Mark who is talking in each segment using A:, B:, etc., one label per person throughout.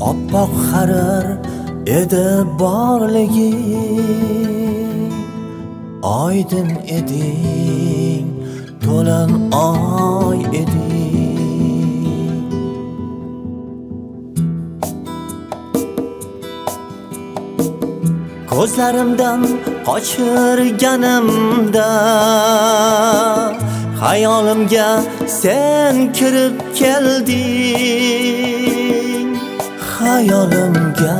A: Oppoq harir edi borligi, oydin eding, to'lin oy eding. Ko'zlarimdan qochirganimda hayolimga sen kirib kelding. Hayolimga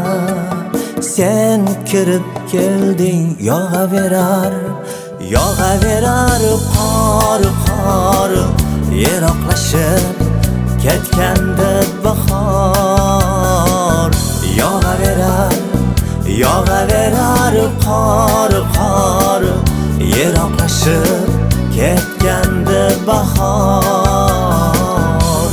A: sen kirib kelding. Yog'averar qor yiroqlashib ketganda bahor. Yog'averar qor yiroqlashib ketganda bahor.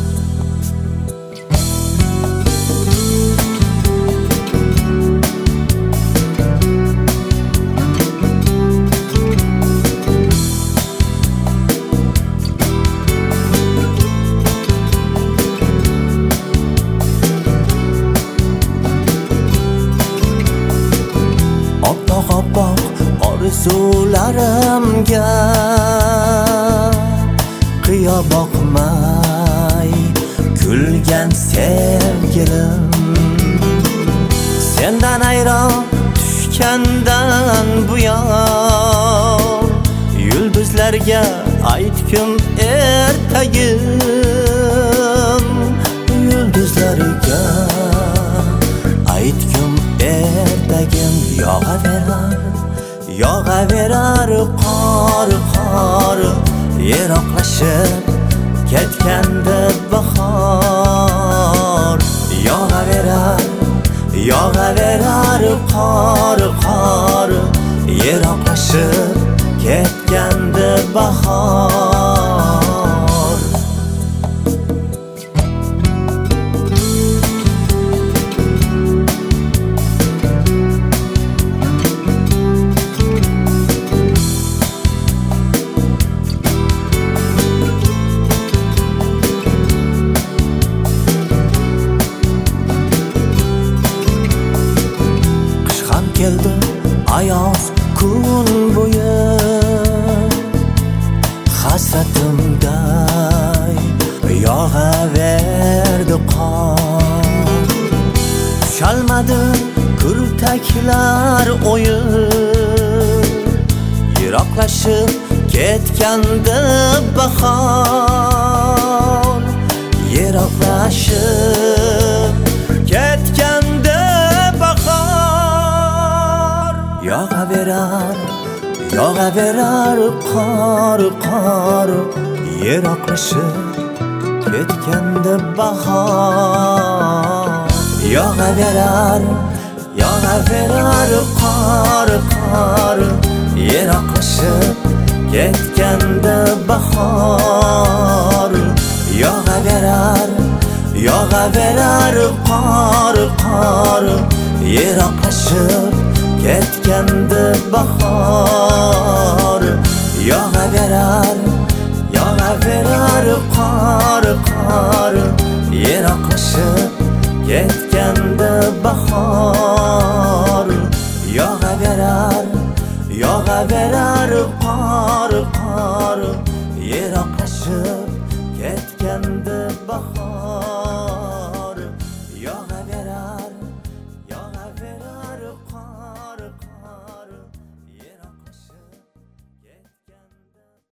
A: Oppoq orzularimga qiyo boqmay kulgan sevgilim, sendan ayron tushgandan buyon yulduzlarga aytkim ertagim. Yulduzlarga aytkim ertagim. Yog'averar qor yiroqlashib ketganda bahor. Yog'averar qor yiroqlashib ketganda bahor. Keldi ayoz kun bo'yi, hasratimday yog'averdi qor. Tushalmadi kurtaklar o'yi, yiroqlashib ketganda bahor. Yiroqlashib ketganda bahor. Yog'averar qor yiroqlashib ketganda bahor. Yog'averar qor yiroqlashib ketganda bahor. Yog'averar qor yiroqlashib ketganda bahor. Yog'averar qor yiroqlashib ketganda bahor. Yog'averar qor yiroqlashib ketganda bahor.